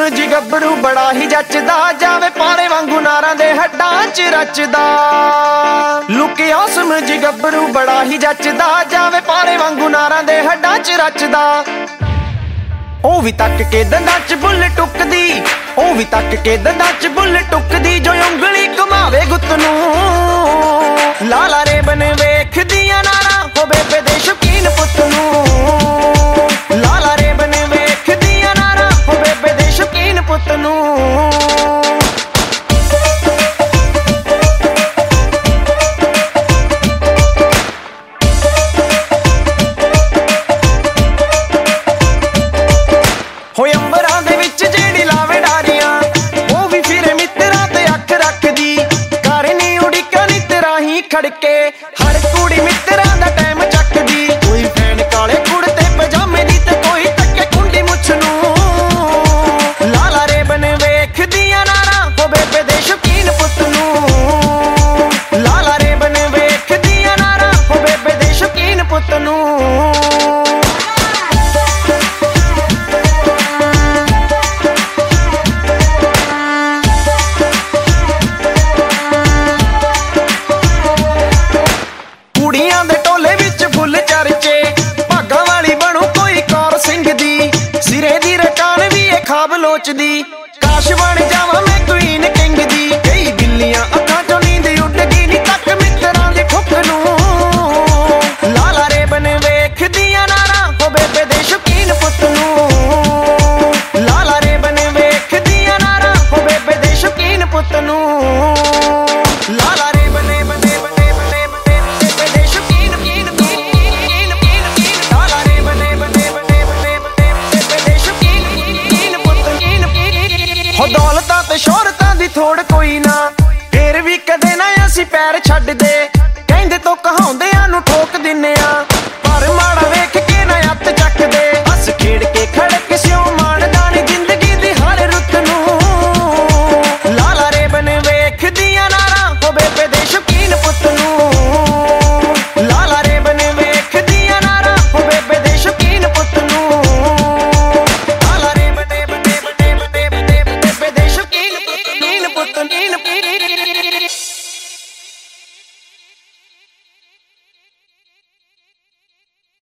ਸਮਝ ਗੱਭਰੂ ਬੜਾ ਹੀ ਜੱਚਦਾ, ਜਾਵੇ ਪਾਲੇ ਵਾਂਗੂ ਨਾਰਾਂ ਦੇ ਹੱਡਾਂ 'ਚ ਰਚਦਾ। ਲੁਕਿਆ ਸਮਝ ਗੱਭਰੂ ਬੜਾ ਹੀ ਜੱਚਦਾ, ਜਾਵੇ ਪਾਲੇ ਵਾਂਗੂ ਨਾਰਾਂ ਦੇ ਹੱਡਾਂ 'ਚ ਰਚਦਾ। ਉਹ ਵੀ ਤੱਕ ਕੇ ਦੰਦਾਂ 'ਚ ਬੁੱਲ ਟੁੱਕਦੀ, ਉਹ ਵੀ ਤੱਕ ਕੇ ਦੰਦਾਂ 'ਚ ਬੁੱਲ ਟੁੱਕਦੀ, ਜੋ ਉਂਗਲੀ ਘੁਮਾਵੇ ਗੁੱਤ ਨੂੰ। ਲਾਲਾ ਰੇ ਬਨ ਵੇਖਦੀਆਂ ਨਾਰਾਂ, ਹੋ ਬੇਬੇ ਦੇ ਸ਼ੌਕੀਨ ਪੁੱਤ ਨੂੰ। ਲਾਲਾ ਰੇ ਬਨ ਵੇਖਦੀਆਂ ਨਾਰਾਂ, ਹੋ ਬੇਬੇ ਦੇ ਸ਼ੌਕੀਨ ਪੁੱਤ ਨੂੰ। ਹੋਏ ਅੰਬਰਾਂ ਦੇ ਵਿੱਚ ਜਿਹੜੀ ਲਾਵੇ ਡਾਰੀਆਂ, ਉਹ ਵੀ ਫਿਰੇ ਮਿੱਤਰਾਂ ਤੇ ਅੱਖ ਰੱਖਦੀ। ਕਰਨੀ ਉਡੀਕਾਂ ਨੀ ਤੇਰਾ ਹੀ ਖੜਕੇ, ਹਰ ਕੁੜੀ ਮਿੱਤਰਾਂ ਦਾ ਟਾਈਮ ਚੱਕਦੀ। ਕੋਈ ਫੈਨ ਕਾਲੇ ਕੁੜਤੇ ਪਜਾਮੇ ਦੀ, ਤੇ ਕੋਈ ਟੱਕੇ ਕੁੰਡੀ ਮੁੱਛ ਨੂੰ। ਲਾਲਾ ਰੇ ਬਨ ਵੇਖਦੀਆਂ ਨਾਰਾਂ, ਹੋ ਬੇਬੇ ਦੇ ਸ਼ੌਕੀਨ ਪੁੱਤ ਨੂੰ। ਲਾਲਾ ਰੇ ਬਨ ਵੇਖਦੀਆਂ ਨਾਰਾਂ, ਹੋ ਬੇਬੇ ਦੇ ਸ਼ੌਕੀਨ ਪੁੱਤ ਨੂੰ। ਕੁੜੀਆਂ ਦੇ ਟੋਲੇ ਵਿੱਚ ਫੁੱਲ ਚਰਚੇ, ਭਾਗਾਂ ਵਾਲੀ ਬਣੂ ਕੋਈ ਕੌਰ ਸਿੰਘ ਦੀ। ਸਿਰੇ ਦੀ ਰਕਾਨ ਵੀ ਇਹ ਖਾਬ ਲੋਚਦੀ, ਕਾਸ਼ ਬਣ ਜਾਵਾਂ ਮੈਂ ਕੁਈਨ ਕਿੰਗ ਦੀ। ਕਈ ਬਿੱਲੀਆਂ ਅੱਖਾਂ ਚੋਂ ਨੀਂਦ ਉੱਡ ਗਈ, ਨੀ ਤੱਕ ਮਿੱਤਰਾਂ ਦੀ ਠੁੱਕ ਨੂੰ। ਲਾਲਾ ਰੇ ਬਨ ਵੇਖਦੀਆਂ ਨਾਰਾਂ, ਹੋ ਬੇਬੇ ਦੇ ਸ਼ੌਕੀਨ ਪੁੱਤ ਨੂੰ। ਲਾਲਾ ਰੇ ਬਨ ਵੇਖਦੀਆਂ ਨਾਰਾਂ, ਹੋ ਬੇਬੇ ਦੇ ਸ਼ੌਕੀਨ ਪੁੱਤ ਨੂੰ। ਲਾਲਾ ਰੇ ਬਨੇ ਬਨੇ ਬਨੇ ਬਨੇ ਬੇਬੇ ਦੇ ਸ਼ੌਕੀਨ ਲਾਲਾ ਰੇ ਬਨੇ ਬਨੇ ਬਨੇ ਬਨੇ ਬੇਬੇ ਦੇ ਸ਼ੌਕੀਨ ਪੁੱਤ। ਹੋ ਦੌਲਤਾਂ ਤੇ ਸ਼ੋਹਰਤਾਂ ਦੀ ਥੋੜ ਕੋਈ ਨਾ, ਫੇਰ ਵੀ ਕਦੇ ਨਾ ਅਸੀਂ ਪੈਰ ਛੱਡਦੇ। ਕਹਿੰਦੇ ਤੋਂ ਕਹਾਉਂਦਿਆਂ ਨੂੰ ਠੋਕ ਦਿੰਨੇ